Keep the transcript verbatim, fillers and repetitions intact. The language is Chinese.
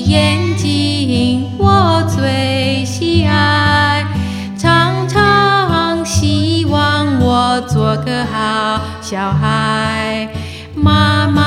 眼睛我最喜爱，常常希望我做个好小孩。妈妈。